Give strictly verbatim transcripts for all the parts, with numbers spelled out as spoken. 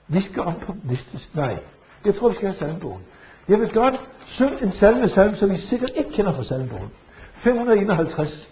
Vi skal op på næste. Nej, jeg tror, vi skal have salmebogen. Jeg vil godt synge en salme, salme, som I sikkert ikke kender fra salmebogen. fem hundrede enoghalvtreds.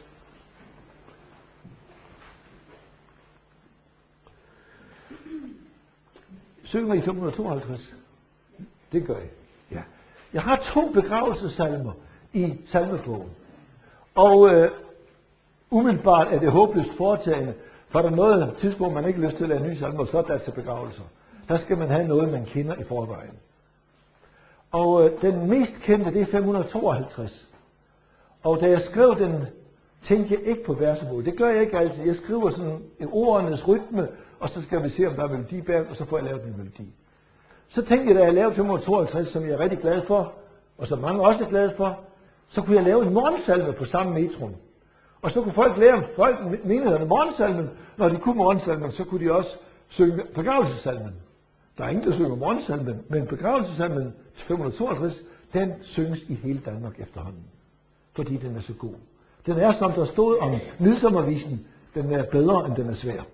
Synger I fem hundrede tooghalvtreds? Det gør I. Ja. Jeg har to begravelsesalmer i salmebogen. Og øh, umiddelbart er det håbløst foretagende, for der er noget tidspunkt, man ikke har lyst til at lave nye salmer, så er der til begravelser. Der skal man have noget, man kender i forvejen. Og øh, den mest kendte, det er fem hundrede tooghalvtreds. Og da jeg skrev den, tænkte jeg ikke på versemål. Det gør jeg ikke altid. Jeg skriver sådan en ordenes rytme, og så skal vi se, om der er melodi bag, og så får jeg lavet en melodi. Så tænkte jeg, da jeg lavede fem hundrede tooghalvtreds, som jeg er rigtig glad for, og som mange også er glade for, så kunne jeg lave en morgensalme på samme metrum. Og så kunne folk lære folk menighederne morgensalmen. Når de kunne morgensalmen, så kunne de også synge begravelsesalmen. Der er ingen, der synger morgensalmen, men begravelsesalmen til fem hundrede tooghalvtreds, den synges i hele Danmark efterhånden. Fordi den er så god. Den er, som der stod om midsommervisen, den er bedre, end den er svær.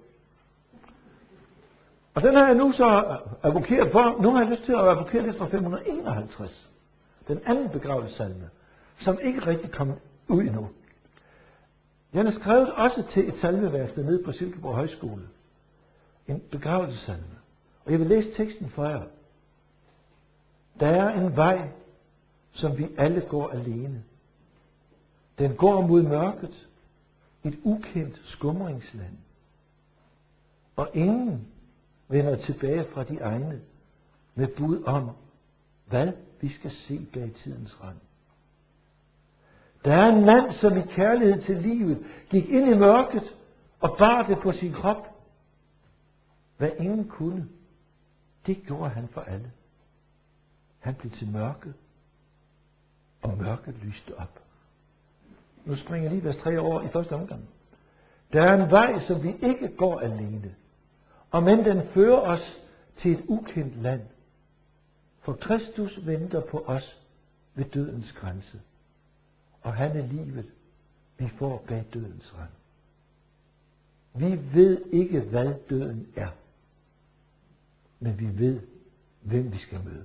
Og den har jeg nu så advokeret for. Nu har jeg lyst til at advokere lidt fra fem hundrede enoghalvtreds. Den anden begravelsesalme, som ikke rigtig kom ud endnu. Den er skrevet også til et salmeværksted nede på Silkeborg Højskole. En begravelsesalme. Og jeg vil læse teksten for jer. Der er en vej, som vi alle går alene. Den går mod mørket, et ukendt skumringsland. Og ingen vender tilbage fra de egne med bud om, hvad vi skal se bag tidens rand. Der er en mand, som i kærlighed til livet gik ind i mørket og bar det på sin krop. Hvad ingen kunne, det gjorde han for alle. Han blev til mørke, og mørket lyste op. Nu springer jeg lige vers tre over i første omgang. Der er en vej, som vi ikke går alene, og men den fører os til et ukendt land. For Kristus venter på os ved dødens grænse, og han er livet, vi får bag dødens rand. Vi ved ikke, hvad døden er, men vi ved, hvem vi skal møde.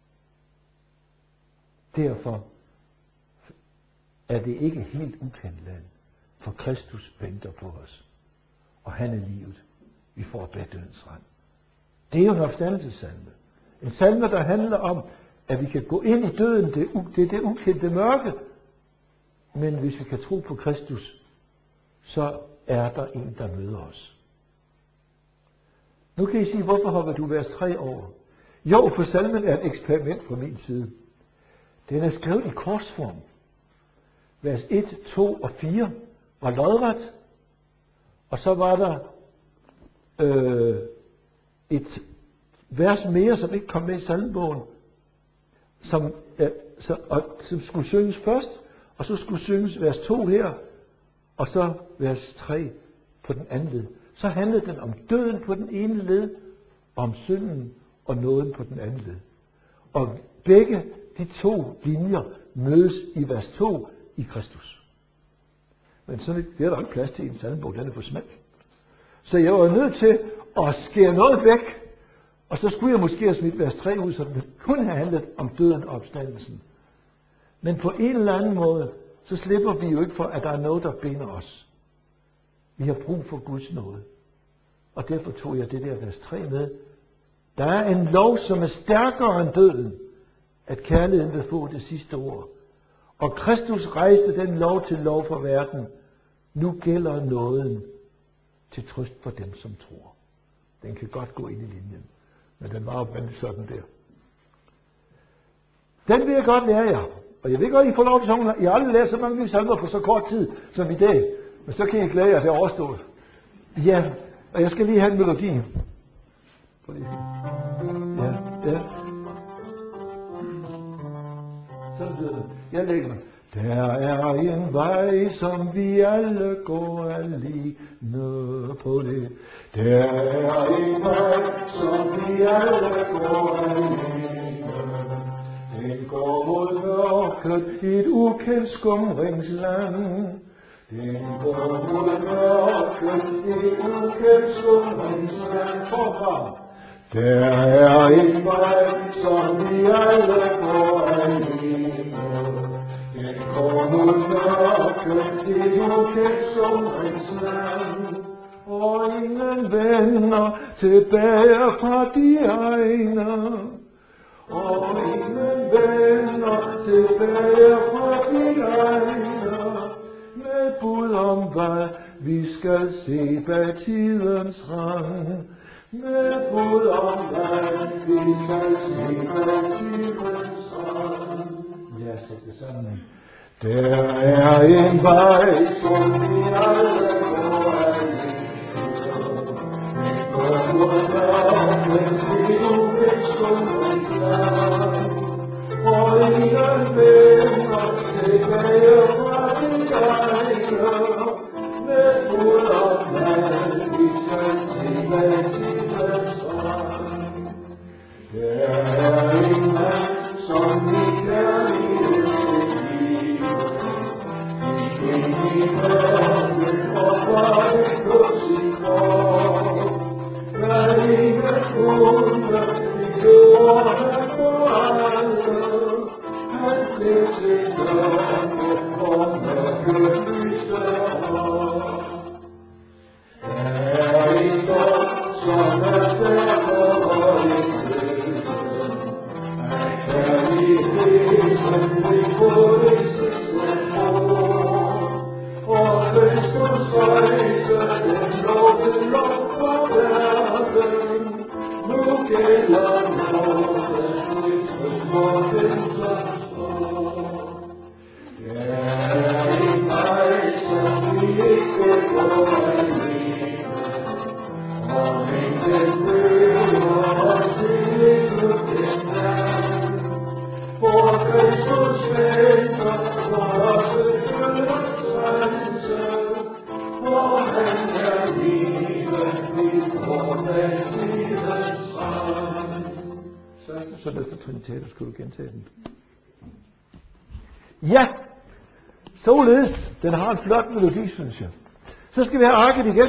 Derfor er det ikke helt ukendt land, for Kristus venter på os, og han er livet, vi får bag dødens rand. Det er jo en opstandelsessalme. En salme, der handler om, at vi kan gå ind i døden, det er det, det ukendte mørke, men hvis vi kan tro på Kristus, så er der en, der møder os. Nu kan I sige, hvorfor hopper du vers tre over? Jo, for salmen er et eksperiment fra min side. Den er skrevet i korsform. Vers et, to og fire var lodret, og så var der øh, et vers mere, som ikke kom med i salmebogen, som, øh, så, og, som skulle synges først, og så skulle synges vers to her, og så vers tre på den anden led. Så handlede den om døden på den ene led, om synden og nåden på den anden led. Og begge de to linjer mødes i vers to i Kristus. Men sådan det er der ikke plads til i en salmebog, den er for smal. Så jeg var nødt til at skære noget væk, og så skulle jeg måske have smidt vers tre ud, så den kun have handlet om døden og opstandelsen. Men på en eller anden måde, så slipper vi jo ikke for, at der er noget, der binder os. Vi har brug for Guds nåde. Og derfor tog jeg det der vers tre med. Der er en lov, som er stærkere end døden, at kærligheden vil få det sidste ord. Og Kristus rejste den lov til lov for verden. Nu gælder nåden til trøst for dem, som tror. Den kan godt gå ind i linjen, men den var opvendt sådan der. Den vil jeg godt lære jer. Og jeg ved godt, I får lov til sådan, I har aldrig lært så mange nye salmer på så kort tid som i dag. Men så kan jeg glæde jer, det er overstået. Ja, og jeg skal lige have en melodi. Prøv lige. Ja, ja. Sådan lyder det. Jeg lægger mig. Der er en vej, som vi alle går alene på det. Der er en vej, som vi alle går alene. Den går mod mørket, et ukendt skumringsland. Den går mod mørket, et ukendt skumringsland. Forfra. Der er en vej, som vi alle går alene. Den går mod mørket, det ukendt sommerens land. Og ingen vender tilbage fra de egne. Og ingen vender tilbage fra de egne. Med bud om hvad vi skal se bag tidens rand. Med bud om hvad vi skal se bag tidens rand. Ja, sæt det sammen. Der er en vej, som vi alle går alene. Den går mod mørket, det ukendt sommerens land. Og ingen vender tilbage fra de egne. Med bud om hvad vi skal se bag tidens rand. Der er en mand, som i kærlighed ind i verden og vejen på sin krop. Der ingen kunde i jorden for alle. Han blev til døren og mørket lyser op. Der er en dom, som er stærkere end døden. Af kærligheden vil få det sidste ord. Og Kristus rejse den nåde langt fra verden. Nu gælder nåden i trygheden som står. Der er en vej, som vi ikke går alene. Og ingen behøver at se lykken land. For Kristus venter for os et dødens rense. For han er livet, vi går med tidens rand. Så er det for Trinitatis, skulle du gentage den. Ja, således, den har en flot melodi, synes jeg. Så skal vi have arket igen.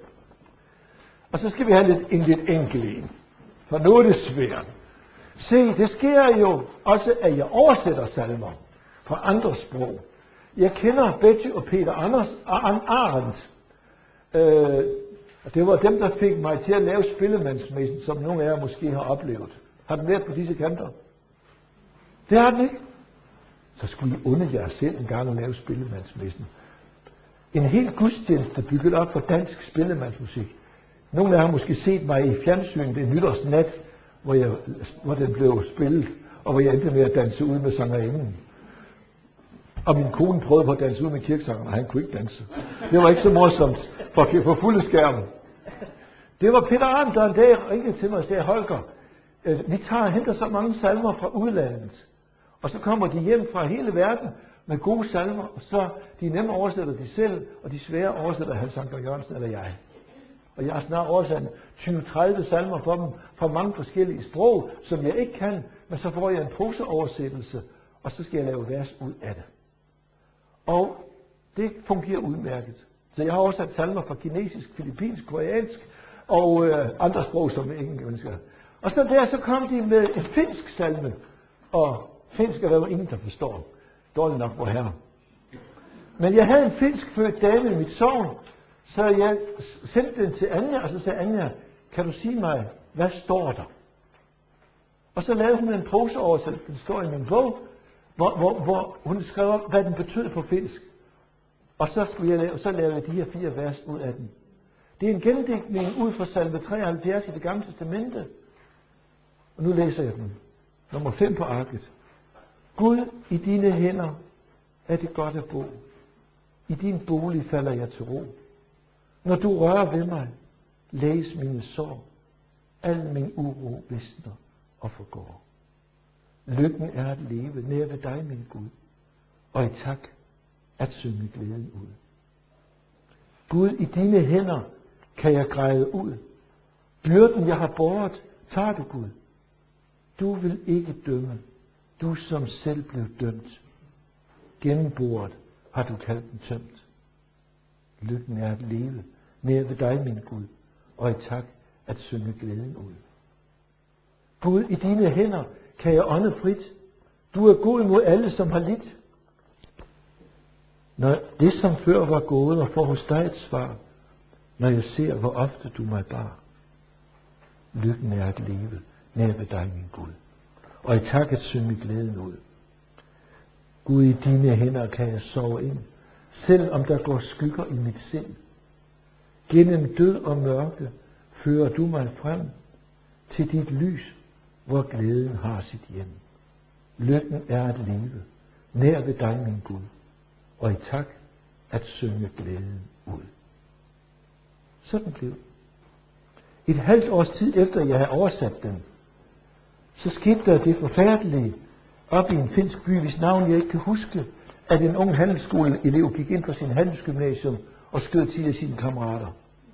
Og så skal vi have lidt, en lidt enkel en. For nu er det svært. Se, det sker jo også, at jeg oversætter salmer fra andre sprog. Jeg kender Betty og Peter Anders Arendt. Øh, det var dem, der fik mig til at lave Spillemandsmessen, som nogle af jer måske har oplevet. Har den været på disse kanter? Det har den ikke. Så skulle I unde jer selv en gang at lave Spillemandsmessen. En hel gudstjeneste bygget op for dansk spillemandsmusik. Nogle af jer har måske set mig i fjernsynet en nytårsnat, hvor, jeg, hvor den blev spillet, og hvor jeg endte med at danse ud med sangerinden. Og min kone prøvede på at danse ud med kirkesangeren, og han kunne ikke danse. Det var ikke så morsomt for, for fulde skærmen. Det var Peter Arndt, der en dag ringede til mig og sagde, Holger, vi tager og henter så mange salmer fra udlandet. Og så kommer de hjem fra hele verden med gode salmer, og så de nemme oversætter de selv, og de svære oversætter Hans Anker Jørgensen eller jeg. Og jeg har snart oversat tyve til tredive salmer for dem fra mange forskellige sprog, som jeg ikke kan, men så får jeg en prosaoversættelse, og så skal jeg lave vers ud af det. Og det fungerer udmærket. Så jeg har oversat salmer fra kinesisk, filippinsk, koreansk og øh, andre sprog, som jeg ikke ønsker. Og så der, så kom de med en finsk salme, og finsk er der jo ingen, der forstår. Dårligt nok, vor herre. Men jeg havde en finsk født dame i mit sogn, så jeg sendte den til Anja, og så sagde Anja, kan du sige mig, hvad står der? Og så lavede hun en prosaoversættelse, den står i min bog, hvor, hvor, hvor hun skrev op, hvad den betød på finsk. Og så, skulle jeg lave, og så lavede jeg de her fire vers ud af den. Det er en gendigtning ud fra salme treoghalvfjerds i Det Gamle Testamente. Og nu læser jeg den. Nummer fem på arket. Gud, i dine hænder er det godt at bo. I din bolig falder jeg til ro. Når du rører ved mig, læs mine sår. Al min uro visner og forgår. Lykken er at leve nær ved dig, min Gud, og i tak at synge glæden ud. Gud, i dine hænder kan jeg græde ud. Byrden, jeg har båret, tager du, Gud. Du vil ikke dømme, du som selv blev dømt. Gennem bordet har du kaldt den tømt. Lykken er at leve nær ved dig, min Gud, og i tak at synge glæden ud. Gud, i dine hænder kan jeg ånde frit. Du er god mod alle, som har lidt. Når det, som før var gået, og får hos dig et svar, når jeg ser, hvor ofte du mig bar. Lykken er at leve nær ved dig, min Gud, og i tak at synge glæden ud. Gud, i dine hænder kan jeg sove ind, selv om der går skygger i mit sind. Gennem død og mørke fører du mig frem til dit lys, hvor glæden har sit hjem. Lykken er at leve nær ved dig, min Gud, og i tak at synge glæden ud. Sådan blev det. Et halvt års tid efter, jeg havde oversat den, så skete der det forfærdelige op i en finsk by, hvis navn jeg ikke kan huske, at en ung handelsskoleelev gik ind på sin handelsgymnasium og skød ti af sine kammerater.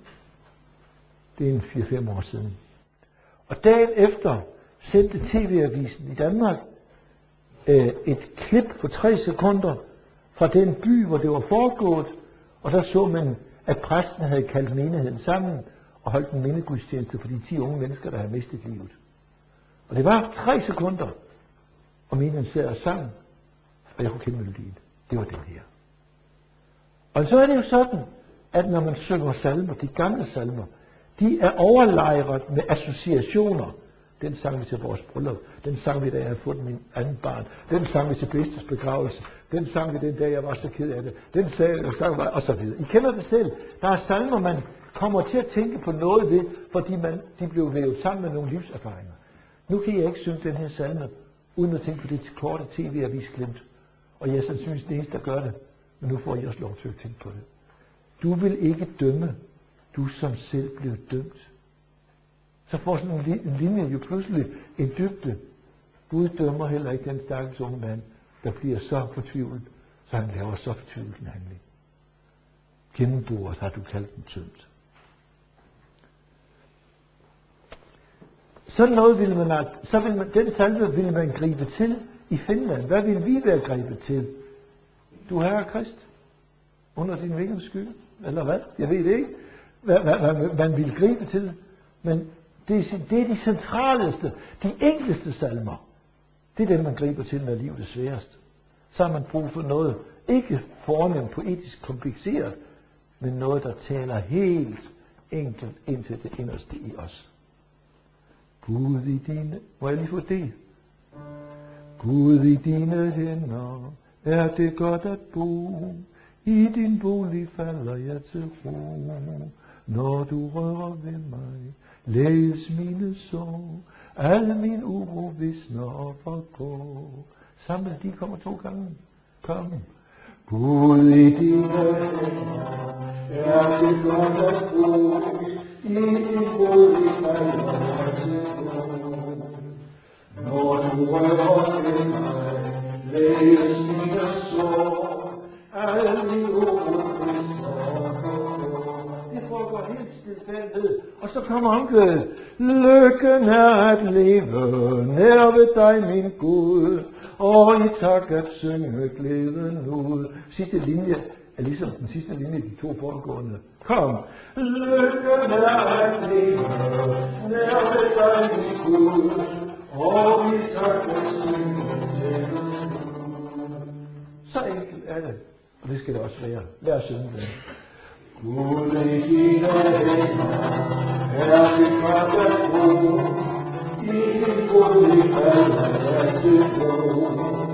Det er en fire fem år siden. Og dagen efter sendte T V-avisen i Danmark øh, et klip på tre sekunder fra den by, hvor det var foregået, og der så man, at præsten havde kaldt menigheden sammen og holdt en mindegudstjeneste for de ti unge mennesker, der havde mistet livet. Og det var tre sekunder, og menigheden sad og sang, og jeg kunne kende melodien. Det var den her. Og så er det jo sådan, at når man synger salmer, de gamle salmer, de er overlejret med associationer. Den sang vi til vores bryllup. Den sang vi, da jeg havde fået min anden barn. Den sang vi til bedstes begravelse. Den sang vi den dag, jeg var så ked af det. Den sang jeg sang og så videre. I kender det selv. Der er salmer, man kommer til at tænke på noget ved, fordi man, de blev vævet sammen med nogle livserfaringer. Nu kan jeg ikke synge den her salme, uden at tænke på det korte tv-avisglimt. Og jeg er sandsynligvis den eneste, der gør det. Men nu får jeg også lov til at tænke på det. Du vil ikke dømme, du som selv blev dømt. Så får sådan en linje jo pludselig en dybde. Gud dømmer heller ikke den stakkels unge mand, der bliver så fortvivlet, så han laver så fortvivlet en handling. Gennembordet har du kaldt den tømt. Sådan noget ville man, så ville man, den salve ville man gribe til i Finland. Hvad ville vi være grebet til? Du herre Krist, under din vingers skygge, eller hvad? Jeg ved det ikke, hvad, hvad, hvad man ville gribe til. Men det er, det er de centraleste, de enkleste salmer. Det er dem, man griber til, når livet er sværest. Så har man brug for noget, ikke fornemt poetisk kompliceret, men noget, der taler helt enkelt ind til det inderste i os. Gud i dine, må jeg lige få det? Gud i dine hænder, er det godt at bo. I din bolig falder jeg til ro. Når du rører ved mig, læs mine sår. Al min uro visner og forgår. Sammen de kommer to gange. Kom. Gud i dine hænder, er det godt at bo. I din bolig falder jeg til ro. Når du rører ved mig, læs mine sår. Al min uro visner og forgår. Det foregår helt stilfærdighed. Og så kommer omkvædet. Lykken er at leve nær ved dig, min Gud, og i tak at synge glæden ud. Sidste linje er ligesom den sidste linje i de to foregående. Kom! Lykken er at leve nær ved dig, min Gud, og i tak at synge glæden ud. Så enkelt er det, og det skal det også være. Lad os synge det. Gud i dine hænder, er det godt at bo. I din bolig falder jeg til ro.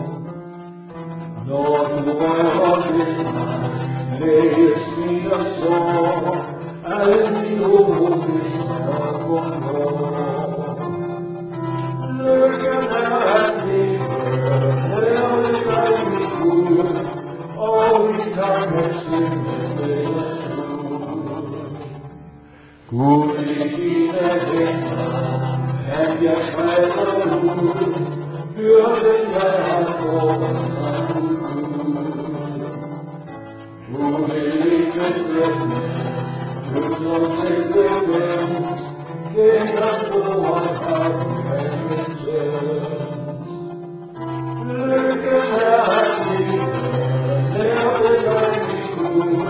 Når du rører ved mig, læs mine sår. Al min uro visner og forgår. Lykken er at leve nær ved dig, min Gud, og i tak at synge glæden. Gud i dine hænder, at jeg træder ud, byrden jeg har båret sig ud. Du vil ikke glemme, du som selv bevendt, gennem bordet har du kaldet tømt. Lykken er at leve nær ved dig, min Gud,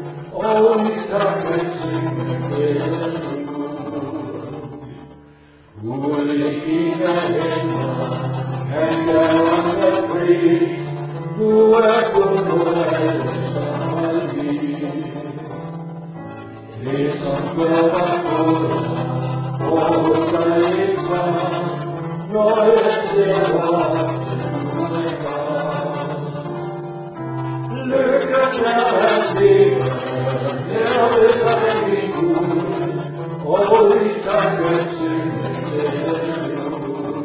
og i tak at synge glæden ud. Ud i dine hænder, han gav dig fri. Du er kun mod alle, som er lige. Det som gør dig både, og hos dig ikke var, når jeg ser op til du er far. Lykken er at leve, der ved dig min Gud, og vi takker synge til jord.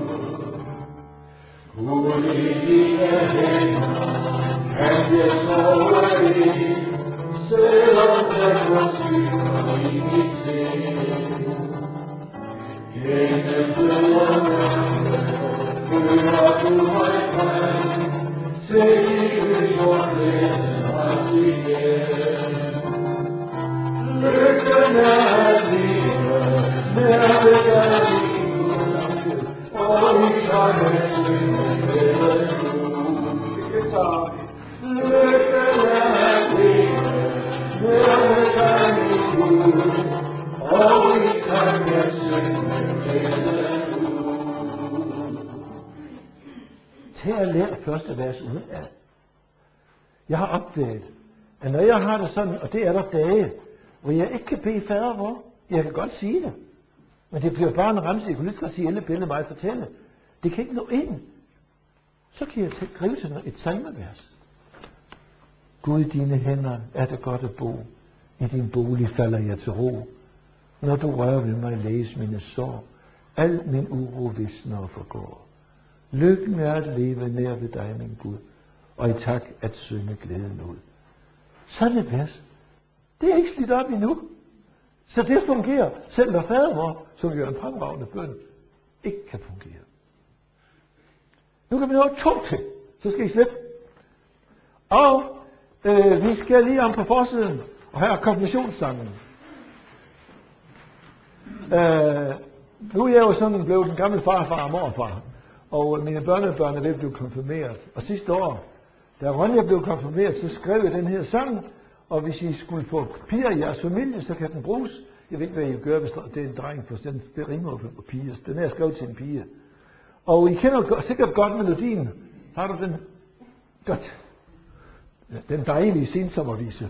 Ud i dine hænder, kan jeg sove i, selvom der forsyner i mit sind. Gennem død og mørke, fører du mig frem, til lys og glæde os igen. Lykken er at leve, nær ved dig min Gud, og vi takker synge med Gud. Lykken er at leve, nær ved dig min Gud, og vi takker synge med Gud. Til at lære første vers udenad. Jeg har opdaget, at når jeg har det sådan, og det er der dage, hvor jeg ikke kan bede fader vor, jeg kan godt sige det, men det bliver bare en remse, jeg kunne lige så sige, alle billede mig fortælle. Det kan ikke nå ind. Så kan jeg skrive til et salmevers. Gud, i dine hænder er det godt at bo. I din bolig falder jeg til ro. Når du rører ved mig, læs mine sår. Al min uro visner og forgår. Lykken er at leve nær ved dig, min Gud, og i tak at synge glæden ud. Sådan et vers. Det er ikke slidt op endnu. Så det fungerer, selv når fader vor, som gør en fremragende bøn, ikke kan fungere. Nu kan vi nå to til, så skal I slippe. Og øh, vi skal lige om på forsiden, og her er konfirmationssangen. Øh, nu er jeg jo sådan blevet den gamle farfar og morfar, og mine børnebørn er ved at blive konfirmeret. Og sidste år, da Ronja blev konfirmeret, så skrev jeg den her sang, og hvis I skulle få piger i jeres familie, så kan den bruges. Jeg ved ikke, hvad I gør, hvis det er en dreng, for den, det rimer på piger. Den er skrevet til en pige. Og I kender sikkert godt melodien. Har du den? Godt. Den dejlige sensommervise.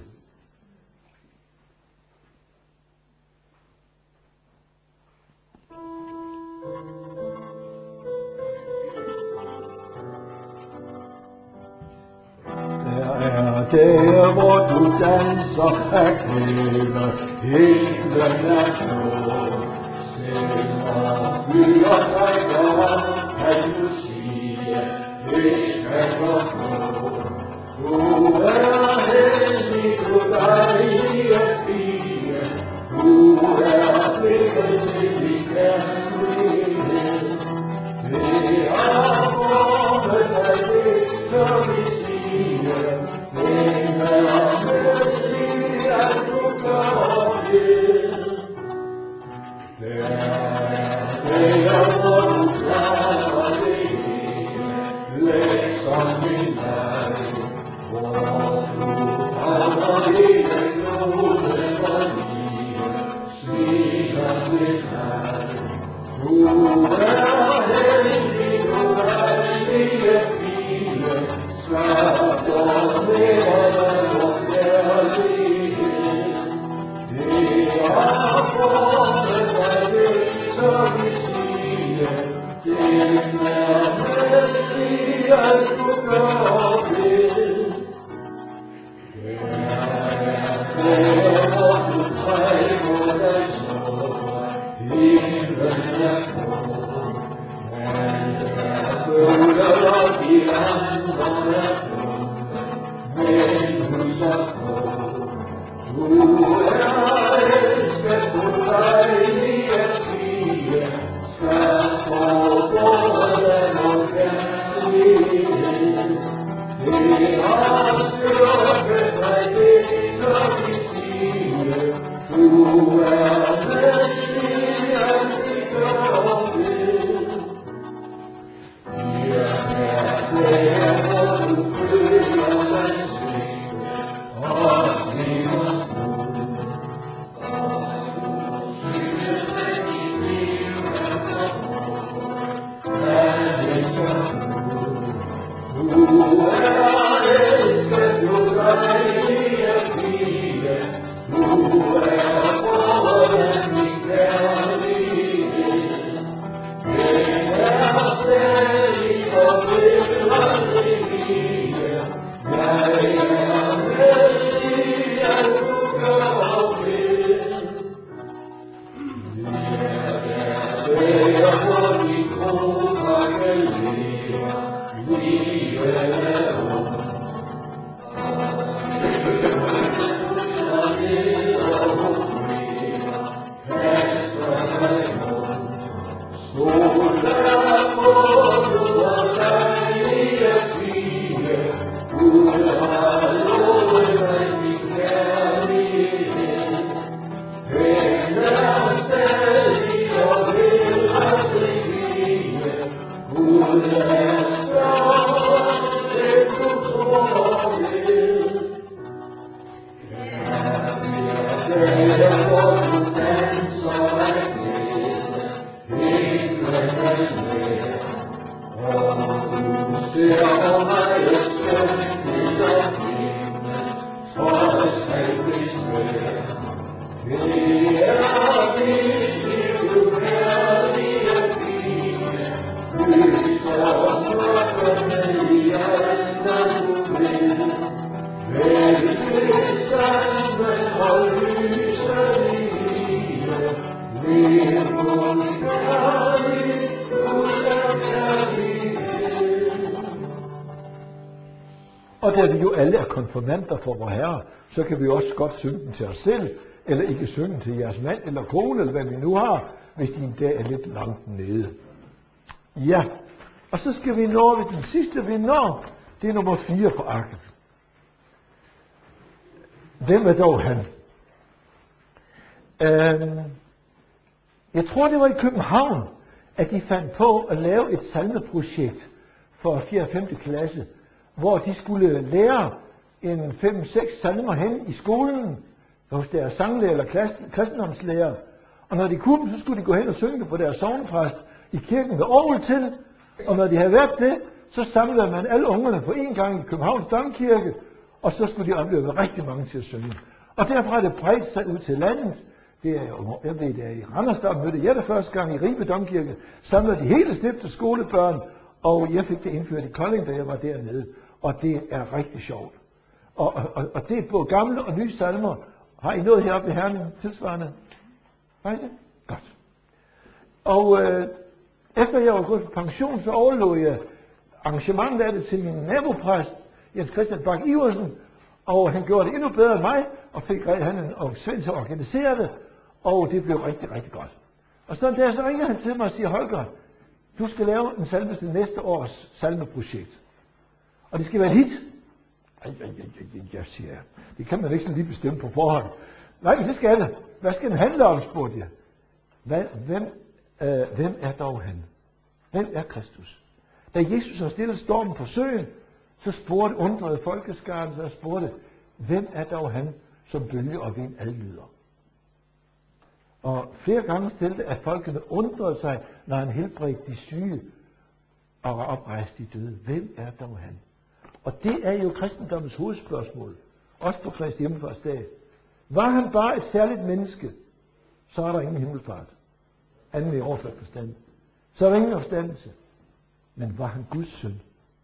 Der hvor du danser af glæde, himlen er blå. Sender byer trækker op, kan du sige, det skal gå på. Du er heldig, du dejlige pige, du er blevet til min kærlighed. Det er formet af det, som vi siger, den er mødelig, at du gør det. Der er der, hvor du klarer det hele, læg som min vej, hvor du holder hele kloden for livet, smiler til dig. Du er heldig, du dejlige pige, skabt og mere vor kærlighed. Det er formet af det, som vi siger, den er mægtig, at du gør det. Der hvor du trækker dig så, himlen er blå. Alt er bøvlet, og de andre er dumme, men husk at gå. Du er elsket, du dejlige pige, skabt for båden og kærlighed. Det har styrket dig, det som vi siger, du er mægtig, at vi gør det. Ja, der hvor du føler dig svigt, og bliver brud, og du synes, at Og da vi jo alle er konfirmander for vor Herre, så kan vi også godt synge den til os selv, eller ikke synge den til jeres mand eller kone, eller hvad vi nu har, hvis de en dag er lidt langt nede. Ja, og så skal vi nå ved den sidste, vi når. Det er nummer fire på arket. Hvem er dog han? Øhm, jeg tror, det var i København, at de fandt på at lave et salmeprojekt for fjerde og femte klasse, hvor de skulle lære en fem seks salmer hen i skolen, hos deres sanglærer eller kristendomslærer. Og når de kunne, så skulle de gå hen og synge det på deres sognepræst i kirken ved Aarhus til. Og når de havde været det, så samlede man alle ungerne på en gang i Københavns Domkirke, og så skulle de opleve rigtig mange til at synge. Og derfra er det bredt sig ud til landet. Det er jo, jeg ved, det er i Randers, der mødte jeg det første gang i Ribe Domkirke, samlede de hele stiftet skolebørn, og jeg fik det indført i Kolding, da jeg var dernede. Og det er rigtig sjovt. Og, og, og det er både gamle og nye salmer. Har I noget heroppe i Herning tilsvarende? Nej det? Godt. Og øh, efter jeg var gået på pension, så overlod jeg arrangementet af det til min nabopræst, Jens Christian Bak Iversen, og han gjorde det endnu bedre end mig, og fik han og Svend til at organisere det, og det blev rigtig, rigtig godt. Og så der så ringer han til mig og siger, Holger, du skal lave en salme til næste års salmeprojekt. Og det skal være et hit. Ej, ej, ej, jeg siger, det kan man ikke sådan lige bestemme på forhånd. Nej, det skal det. Hvad skal den handle om, spurgte jeg. Hvad, hvem, øh, hvem er dog han? Hvem er Kristus? Da Jesus har stillet stormen på søen, så spurgte undrede folkeskaren, så spurgte, hvem er dog han, som bølge og vind adlyder? Og flere gange stillede, at folkene undrede sig, når han helbredte de syge og oprejste de døde. Hvem er dog han? Og det er jo kristendommens hovedspørgsmål, også på Kristi himmelfartsdag. Var han bare et særligt menneske, så er der ingen himmelfart. Anden i overført forstand. Så er der ingen opstandelse. Men var han Guds søn,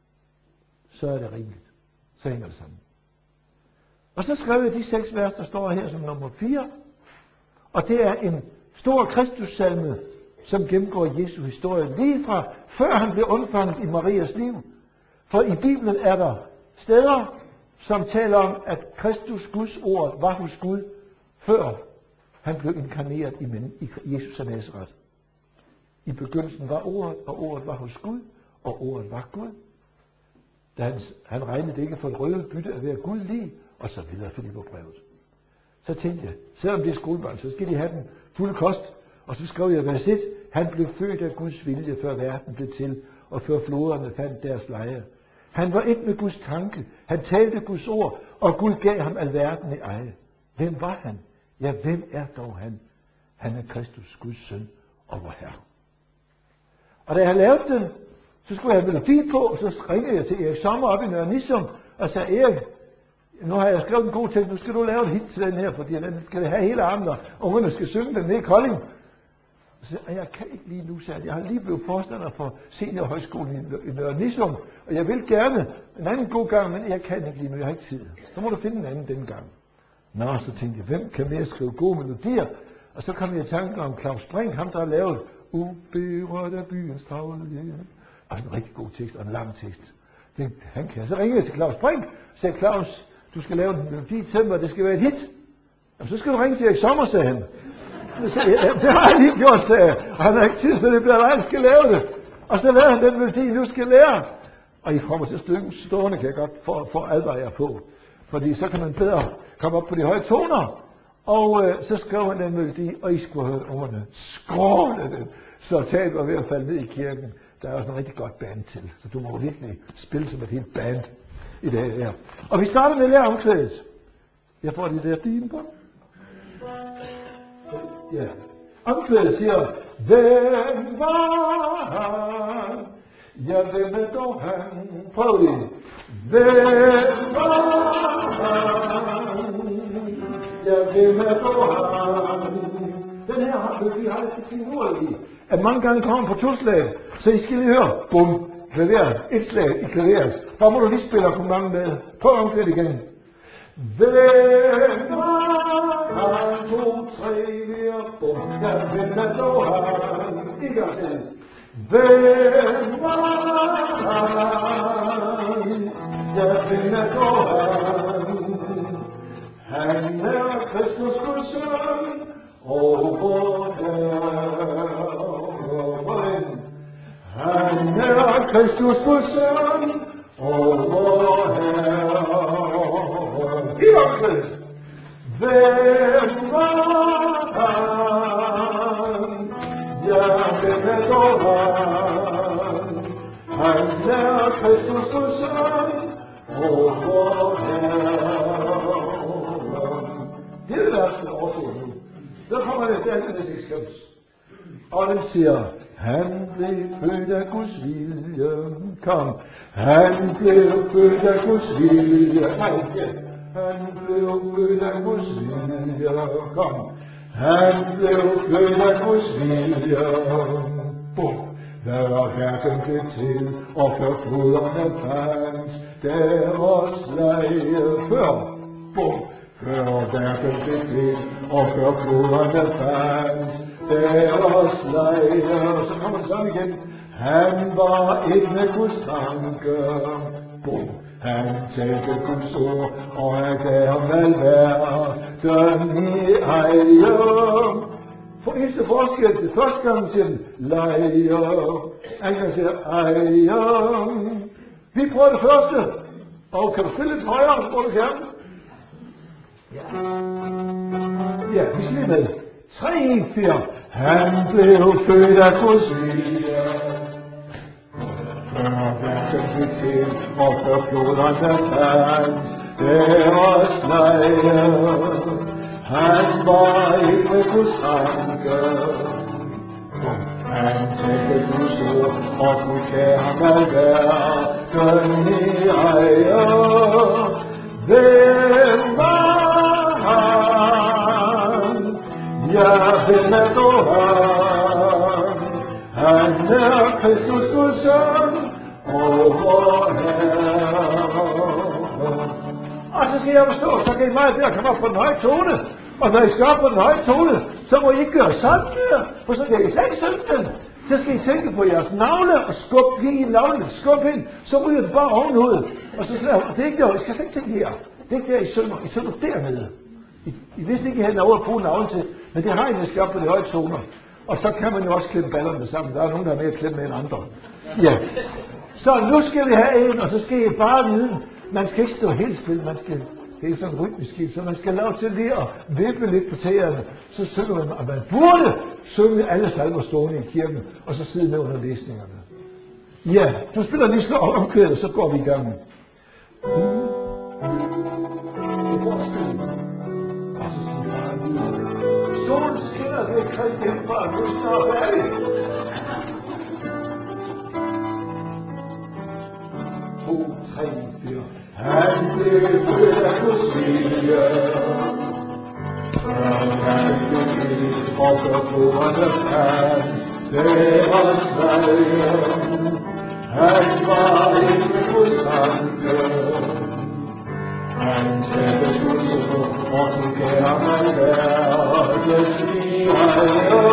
så er det rimeligt. Så hænger det sammen. Og så skrev jeg de seks vers, der står her som nummer fire. Og det er en stor Kristussalme, som gennemgår Jesu historie lige fra før han blev undfanget i Marias liv. For i Bibelen er der steder, som taler om, at Kristus, Guds ord, var hos Gud, før han blev inkarneret i, men, i Jesus af Nazaret. I begyndelsen var ordet, og ordet var hos Gud, og ordet var Gud. Da han, han regnede det ikke for et røvet bytte at være Gud lige, og så videre, fordi det var brevet. Så tænkte jeg, selvom det er skolebørn, så skal de have den fulde kost. Og så skrev jeg vers et, han blev født af Guds vilje, før verden blev til, og før floderne fandt deres leje. Han var et med Guds tanke, han talte Guds ord, og Gud gav ham alverden i eje. Hvem var han? Ja, hvem er dog han? Han er Kristus, Guds søn og vor Herre. Og da jeg havde lavet den, så skulle jeg have melodi på, og så ringede jeg til Erik Sommer op i Nørre Nissum, og sagde, Erik, nu har jeg skrevet en god tekst, nu skal du lave et hit til den her, fordi den skal have hele armen, og ungerne skal synge den ned i Kolding. Så jeg kan ikke lige nu, sagde jeg har lige blevet forstander for seniorhøjskolen i Nørre Nissum, og jeg vil gerne en anden god gang, men jeg kan ikke lige nu, jeg har ikke tid. Så må du finde en anden den gang. Nå, så tænkte jeg, hvem kan mere skrive gode melodier? Og så kom jeg i tanke om Claus Brink, ham der har lavet Uberørt af byens travle. Og en rigtig god tekst, og en lang tekst. Den, han kan. Så ringede jeg til Claus Brink, og sagde, Claus, du skal lave en melodi til mig, det skal være et hit. Og så skal du ringe til Erik Sommer, sagde han. Så sagde jeg, det har jeg lige gjort, sagde jeg. Og han har ikke tid, så det bliver dig, der skal lave det. Og så lavede han den melodi, nu skal jeg lære. Og I kommer til stykken stående, kan jeg godt for, for advare jer på. Fordi så kan man bedre komme op på de høje toner. Og øh, så skrev han den melodi, og I skulle have hørt ungerne skråle den. Så taget var ved at falde ned i kirken. Der er også en rigtig godt band til. Så du må virkelig spille som et helt band i dag her. Og vi starter med at lære omkvædet. Jeg får de der dine på. Ja. Omkvædet siger, hvem var han? Ja, hvem er dog han? Prøv det. Hvem var han? Ja, hvem er dog han? Den her har vi har et fint ord i. At mange gange kommer på to slag, så I skal lige høre. Bum, klaveret, et slag i klaveret. Der må du lige spille akkompagnement med. Prøv omkvædet igen. Hvem var han? To, tre, fire, bum. Ja, hvem er dog han? En gang til. Hvem var han? Ja, hvem er dog han? Han er Kristus Guds søn, og vor Herre. Han er Kristus Guds søn, og vor Herre. I omkvædet. Hvem var han? Ja, hvem er dog han? Han er Kristus Guds søn, og vor Herre. Det er det værste overstået nu. Så kommer det til andet ekskabs. Og den siger, han blev født af Guds vilje. Kom. Han blev født af Guds vilje. Nej, ja. Han blev født af Guds vilje. Kom. Han blev født af Guds vilje. Bum. Der var hverken blev til, og før floderne fandt, deres leje før. Bum. Før hverken blev til, og før floderne fandt, deres leje. Så kommer det sammen igen. Han var et med Guds tanke. Bum. Han talte Guds ord, og han gav ham alverden i eje. For eneste forskel til første gang siger den leje, anden gang siger eje. Vi prøver det første, og kan du spille lidt højere, hvor du kan? Ja, ja, vi skal lige med. tre, fire. Han blev født af Guds vilje. Før hverken blev til, og før floderne fandt deres leje. Han var ikke med Guds tanke. Han talte Guds ord, og Gud gav ham alverden i eje. Hvem var han? Ja, hvem er dog han? Han er Kristus Guds søn, og vor Herre. Og så skal jeg forstå, så kan I meget bedre komme op på den høje tone. Og når I skal op på den høje tone, så må I ikke gøre sådan mere, for så kan I slet ikke synge den. Så skal I tænke på jeres navle og skubbe lige i navlen, skubbe ind, så ryger det bare ovenud. Og så slager det er ikke der, I skal ikke tænke her. Det er ikke der, I synger. I synger dernede. I, I vidste ikke, at I havde noget at bruge navlen til, men det har I, når I skal op på de høje toner. Og så kan man jo også klemme ballerne sammen. Der er nogen, der er mere klemme med end andre. Ja. Så nu skal vi have en, og så skal I bare vide, man skal ikke stå helt stille, man skal, det er sådan en rytmisk skib, så man skal lave til lige at vippe lidt på tæerne. Så synger man, og man burde synge alle salmer stående i kirken, og så sidde med under læsningerne. Ja, du spiller lige så omkvædet, så går vi i gang. Solen skinner ved Kristian fra, nu er snart færdig. To, tre, fire. Han blev født af Guds vilje. Før han blev til, og før floderne fandt deres leje. Han var ikke med Guds tanke. Han talte Guds ord, og du gav ham alverden i eje.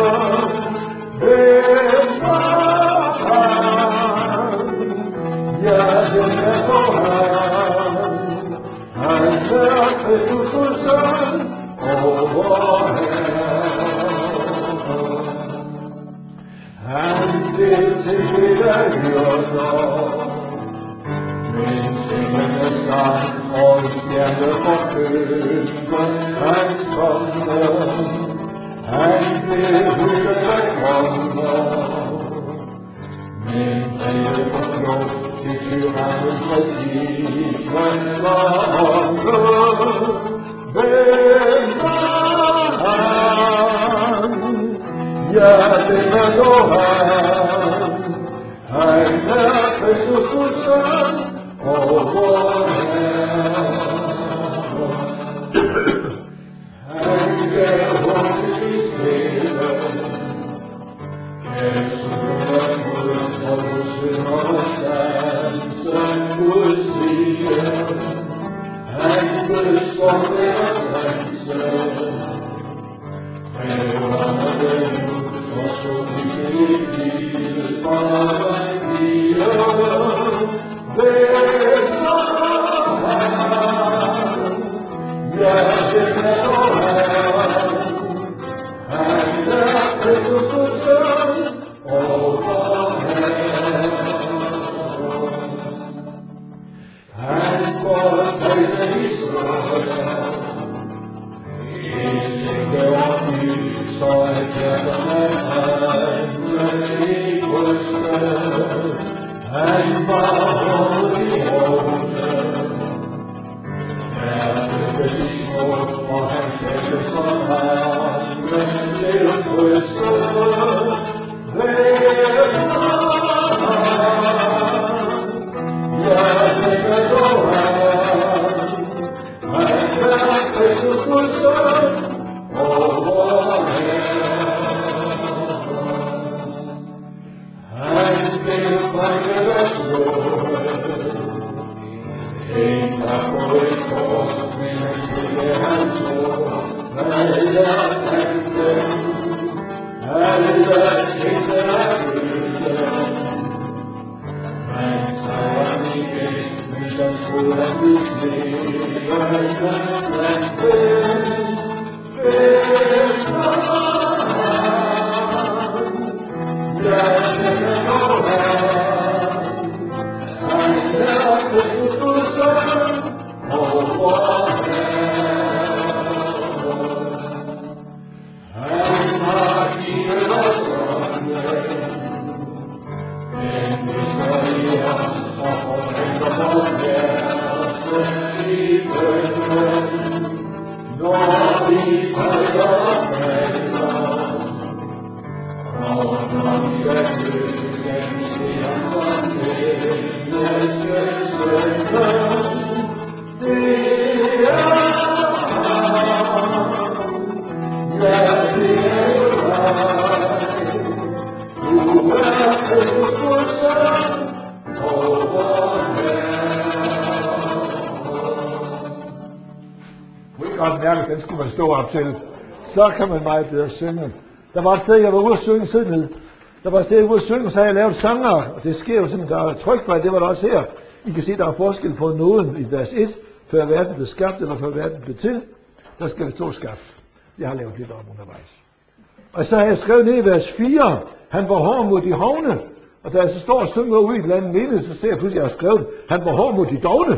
Hvem var han? Ja, hvem er dog han? Han er Kristus Guds søn, og vor Herre. Han vil til hele hyrder, men singende sang og stjerne forkynde hans komme. Han vil hylde dig kommer, men fælde på flugt til tyrannens regi, men mange. Hvem var han? Ja, det var dog han. Han er Kristus Guds søn og vor Herre. Han gav hånd i steden, kæsken Guds forsen og sansen Guds siden. Han Guds forne og sansen, hæverne den og så ikke livet bare giver. Hvem var han? Ja, det er dog han. Han er Kristus Guds søn og vor Herre. Han fortalte historier, ikke om ny, så at hjerterne handle i brystet. Han var hård i hånden, hjertet i små, og han talte som han, men blev brystet. Hvem var han? Ja, det er dog han. Han er Kristus Guds søn og vor Herre. Han blev folkets nåde, en der på et kors, men han skulle hans ord, alle kendte, alle kendte af Guden. Men sejren igen, men så skulle han blive slidt, og han blandt dem. Hvem var han? Ja, det er dog han. Han er Kristus Guds søn og vor Herre. Han har givet os ånden, den viser i os og forventer vort hjerte i bønnen. Når vi falder og falder, og når vi er lykken til ham som menneskets sønner, det er ham. Ja, det er jo dig. Du er Kristus Guds søn og vor Herre. Kunne ikke godt mærke, at den skulle man stå op til. Så kan man meget bedre synge. Der var et sted, jeg var ude at synge siden. Der var et sted, jeg var ude at synge, og så havde jeg lavet sanger. Og det sker jo sådan, der er tryk på, det var der også her. I kan se, der er forskel på nåden i vers et, før verden blev skabt, eller før verden blev til. Der skal vi stå skabt. Jeg har lavet lidt om undervejs. Og så har jeg skrevet ned i vers fire, han var hård mod de hovne. Og da jeg så står og synger ude i et eller andet menighed, så ser jeg pludselig, at jeg har skrevet, han var hård mod de dogne.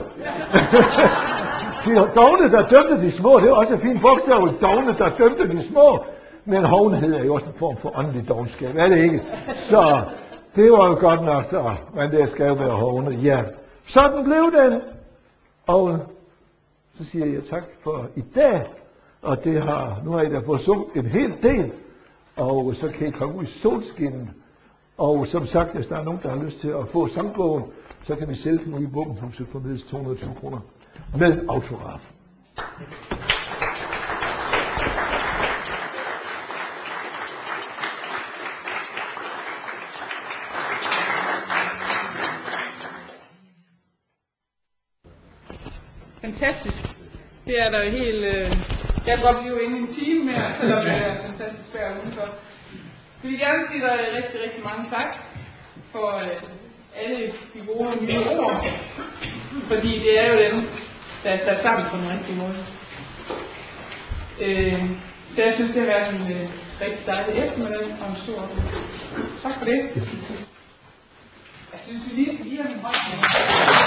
De dogne, der dømte de små, det er også et fint bogstav, dogne, der dømte de små. Men hovnhed er jo også en form for åndelig dogenskab, er det ikke? Så det var jo godt nok, så man der skrev med hovne, ja. Sådan blev den. Og så siger jeg tak for i dag, og det har, nu har I da fået sunget en hel del, og så kan I komme ud i solskinnet. Og som sagt, hvis der er nogen, der har lyst til at få sangbogen, så kan vi sælge den ude i Våbenhuset for mindst to hundrede og tyve kroner med autograf. Fantastisk. Det er der helt... Øh... Jeg kan godt blive inde i en time mere, selvom det er fantastisk svært udenfor. Jeg vil gerne sige dig rigtig, rigtig mange tak for øh, alle de gode nye ord. Fordi det er jo dem, der er sat sammen på en rigtig måde. Øh, så jeg synes, det har været en øh, rigtig dejlig eftermiddag og en stor Tak for det. Jeg synes, vi lige skal give ham en hånd.